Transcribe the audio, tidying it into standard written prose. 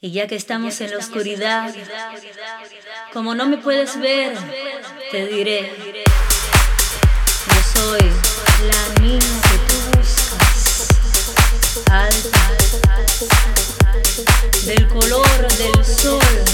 Y ya que estamos en la oscuridad, como no me puedes ver, te diré, yo soy la niña que tú buscas, alta, del color del sol.